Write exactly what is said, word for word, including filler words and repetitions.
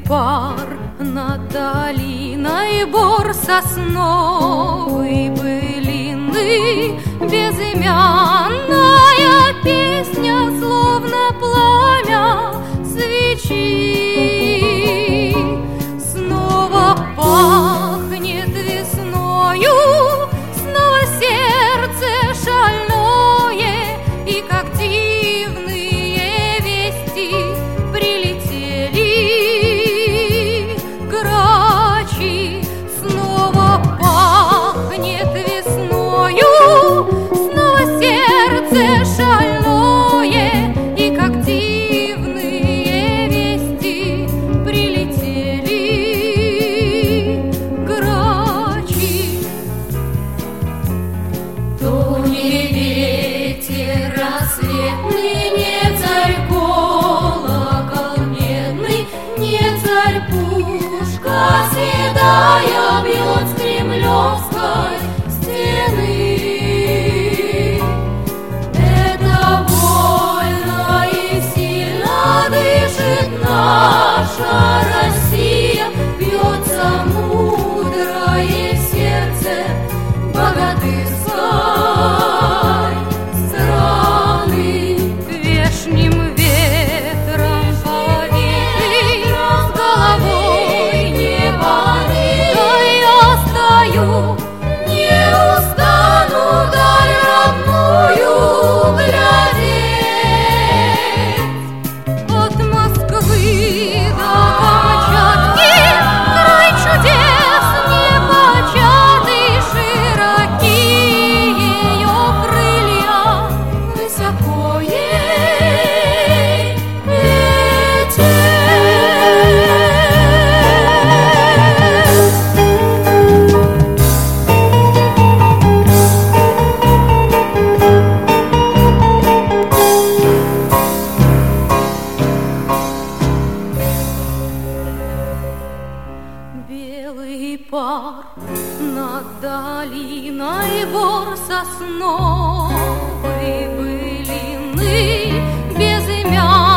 пар над долиной бор сосновой былины, безымянная песня, словно пламя свечи. Снова пахнет весною, снова сердце шальное, и как дивные вести прилетели грачи. Снова пахнет весною, снова сердце шальное, и как дивные вести прилетели грачи. То не ветер рассветный, не царь колокол медный, не царь пушка седая бьет с кремлевской стены. Это больно и сильно дышит наша Россия, бьется мудрое сердце богатырской страны. Вешним ветром повитый, с головой не порывай, я стою, не устану даль родную глядеть. От Москвы до Камчатки край чудес непочатый, широкие ее крылья, высоко ей лететь. Белый пар над долиной бор сосновой былины, безымянная